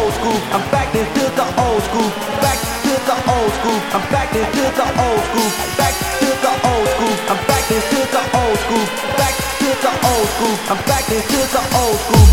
old school. I'm back into the old school. Back to the old school. I'm back into the old school. Back to the old school. I'm back into the old school. Back to the old school. I'm back into the old school.